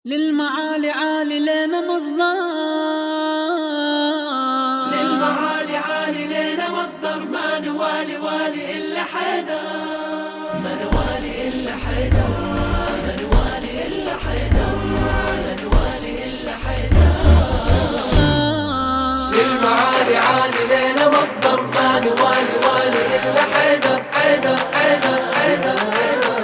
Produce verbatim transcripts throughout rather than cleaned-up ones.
للمعالي عالي لنا مصدر، للمعالي عالي لنا مصدر، ما نوالي والي إلا حيدر، ما نوالي إلا حيدر، ما نوالي إلا حيدر، ما نوالي إلا حيدر. للمعالي عالي لنا مصدر، ما نوالي والي إلا حيدر، حيدر حيدر حيدر حيدر.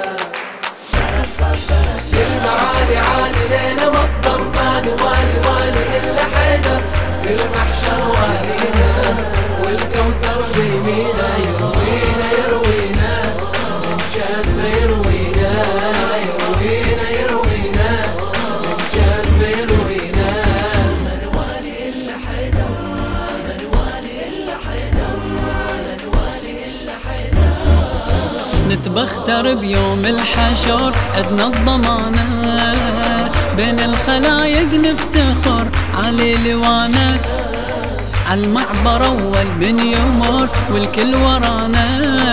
للمعالي عالي لنا مصدر، ما نوالي والي إلا حيدر، بالمحشر والينا والكوثر بيمينا، يروينا يروينا من جاف يروينا، يروينا يروينا من جاف يروينا. ما نوالي إلا حيدر، ما نوالي إلا حيدر، ما نوالي إلا حيدر. نتبختر بيوم الحشر عدنا الضمانة، بين الخلايق نفتخر علي لوانا، عالمعبر أول من يمر والكل ورانا،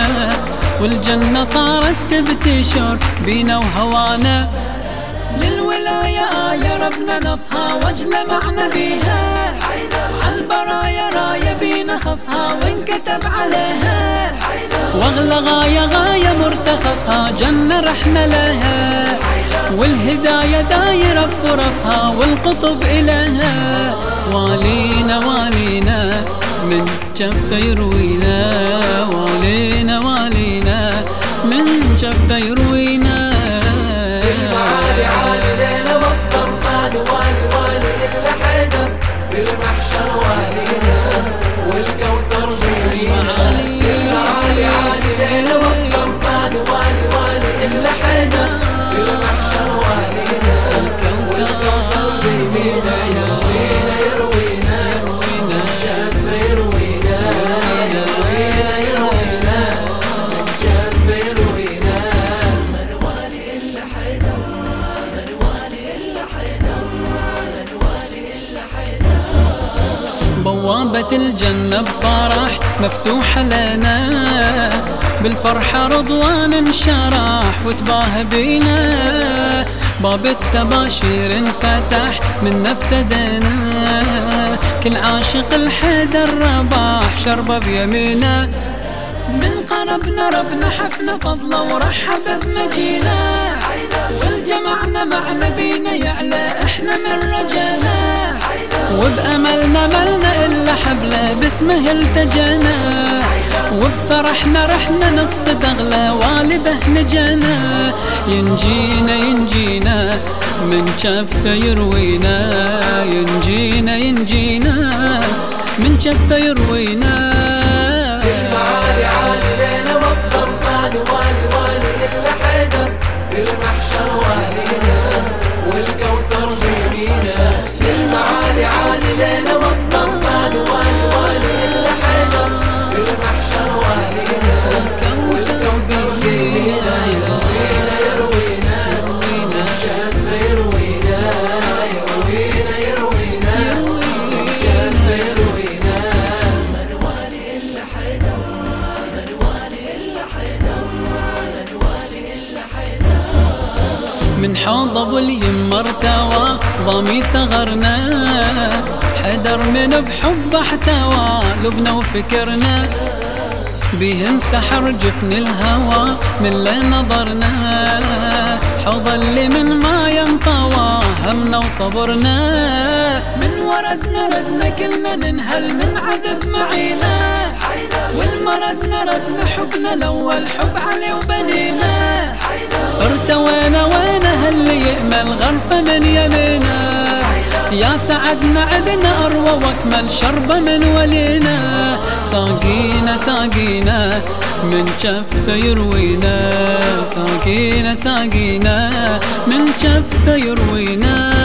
والجنة صارت تبتشر بينا وهوانا. للولاية آية ربنا نصها وجل معنا بيها، عالبرايا راية بينا خصها وانكتب عليها، واغلى غاية غاية مرتخصها جنة رحنا لها، والهداية دايرة بفرصها والقطب إلها. والينا والينا من جفة يروينا، والينا والينا من جفة يروينا. للمعالي عالي لنا مصدر، ما نوالي والي إلا حيدر، بالمحشر والينا والكوثر بيمينا. للمعالي عالي لنا مصدر، ما نوالي والي إلا حيدر، بالمحشر والينا والكوثر بيمينا، يروينا يروينا من جاف يروينا، يروينا يروينا من جاف يروينا. ما نوالي إلا حيدر، ما نوالي إلا حيدر، ما نوالي إلا حيدر. بوابة الجنة بفرح مفتوحة لنا، بالفرحة رضوان انشرح وتباهى بينا، باب التباشير انفتح منا ابتدينا، كل عاشق الحيدر رباح شربة بيمينا. من قربنا ربنا حفل فضله ورحب بمجينا، والجمعنا مع نبينا يعلى احنا من رجانا، وبأملنا ملنا إلا حبله باسمه التجانا، وبفرحنا رحنا نقصد أغلى والبه نجانا. ينجينا ينجينا من شفه يروينا، ينجينا ينجينا من شفه يروينا. للمعالي عالي لنا مصدر، ما نوالي والي إلا حيدر، بالمحشر والينا والكوثر بيمينا. للمعالي عالي لنا مصدر، ما نوالي والي إلا حيدر، بالمحشر والينا والكوثر بيمينا، يروينا يروينا من جاف يروينا، يروينا يروينا من جاف يروينا. ما نوالي إلا حيدر، ما نوالي إلا حيدر، ما نوالي إلا حيدر. من حوض ابو اليم ارتوى ضمي ثغرنا، حدر من بحب احتوى لبنا وفكرنا، بيه انسحر جفن الهوى من اللي نظرنا، حوض اللي من ما ينطوى همنا وصبرنا، من وردنا ردنا كلنا ننهل من عذب معينا، والمردنا ردنا حبنا الاول حب علي وبنينا، ارتوينا وين هاللي يأمل غرفة من يمينا، يا سعدنا عدنا أروى واكمل شربة من ولينا، ساقينا ساقينا من شفه يروينا، ساقينا ساقينا من شفه يروينا.